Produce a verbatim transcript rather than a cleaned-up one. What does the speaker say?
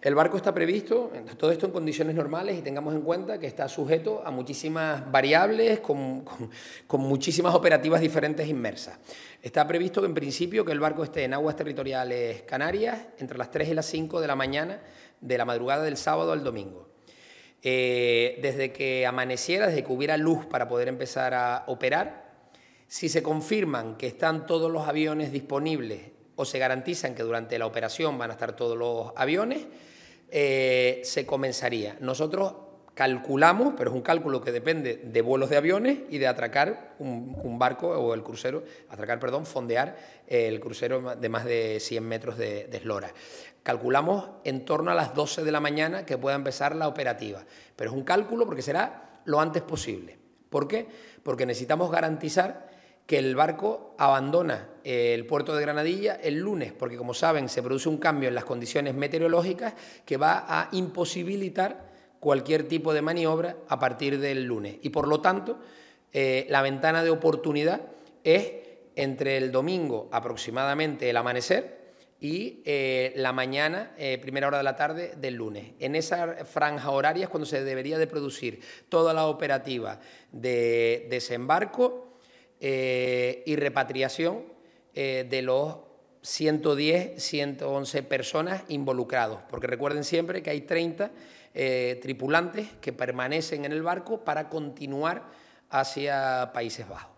El barco está previsto, todo esto en condiciones normales, y tengamos en cuenta que está sujeto a muchísimas variables, con, con, con muchísimas operativas diferentes inmersas. Está previsto que en principio que el barco esté en aguas territoriales canarias entre las tres y las cinco de la mañana de la madrugada del sábado al domingo. Eh, desde que amaneciera, desde que hubiera luz para poder empezar a operar, si se confirman que están todos los aviones disponibles o se garantizan que durante la operación van a estar todos los aviones, eh, se comenzaría. Nosotros calculamos, pero es un cálculo que depende de vuelos de aviones y de atracar un, un barco o el crucero, atracar, perdón, fondear el crucero de más de cien metros de, de eslora. Calculamos en torno a las doce de la mañana que pueda empezar la operativa, pero es un cálculo porque será lo antes posible. ¿Por qué? Porque necesitamos garantizar que el barco abandona el puerto de Granadilla el lunes, porque como saben se produce un cambio en las condiciones meteorológicas que va a imposibilitar cualquier tipo de maniobra a partir del lunes. Y por lo tanto, eh, la ventana de oportunidad es entre el domingo aproximadamente el amanecer y eh, la mañana, eh, primera hora de la tarde del lunes. En esa franja horaria es cuando se debería de producir toda la operativa de desembarco Eh, y repatriación eh, de los ciento diez, ciento once personas involucrados, porque recuerden siempre que hay treinta eh, tripulantes que permanecen en el barco para continuar hacia Países Bajos.